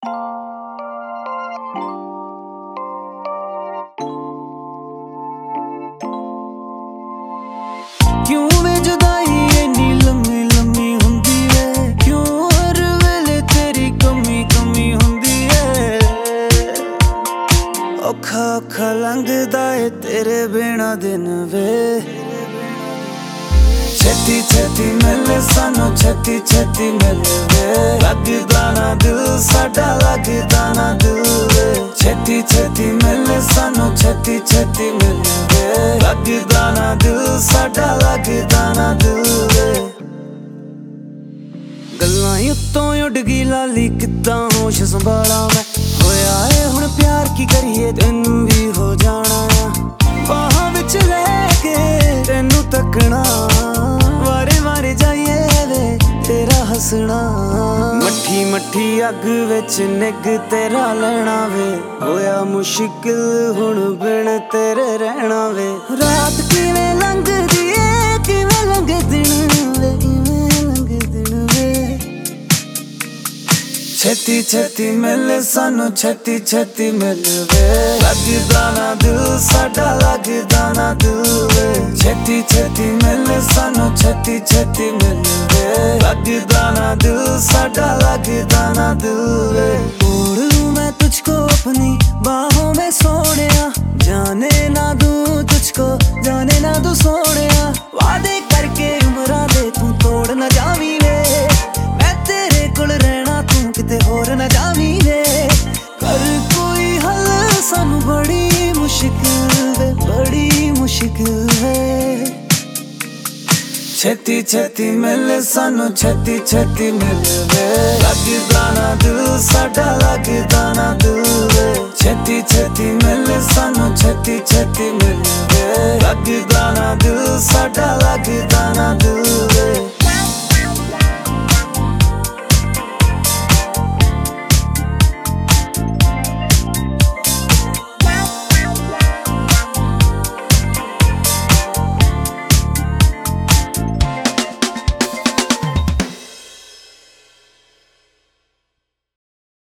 क्यों वे जुदाई इन्नी लम्मी लम्मी हुंदी है, क्यों हर वेले तेरी कमी कमी हुंदी है। औखा औखा लंघदा है तेरे बिना दिन वे, छेती छेती मिले सानू छेती छेती मिले वे। लगदा ना दिल साडा लगदा ना दिल वे, छेती छेती मिले सानू छेती छेती मिले वे। लगदा ना दिल साडा लगदा ना दिल वे। गल्लां उत्तों उड़ गई लाली किद्दां होश संभाला मैं, होया है हुण प्यार की करिए तैनू भी हो जाना आ। बाहां विच लैके तैनू तकना, वारे वारे जाइए वे तेरा हसना। मट्ठी मट्ठी अग विच निग तेरा लैना वे, होया मुश्किल हुण बिन तेरे रहना वे। रात किवें लंघदी ए किवें लंघे दिन वे, किवें लंघे दिन वे। छेती छेती मिले सानू छेती छेती मिले वे। लगदा ना दिल साडा लगदा ना दिल वे, छेती छेती मिले सानू छेती छेती मिले वे। लगदा ना दिल साडा लगदा ना दिल वे। मोड़ लूं मैं तुझको अपनी बाहों में सोनिया, जाने ना दूं तुझको जाने ना दूं सोनिया। वादे करके उमरां दे तू तोड़ ना जावीं वे, मैं तेरे कोल रहना तू किते होर ना जावीं वे। कर कोई हल सानू बड़ी मुश्किल वे, बड़ी मुश्किल है। छेती छेती मिले सानू छेती छेती मिले वे। लगदा ना दिल साडा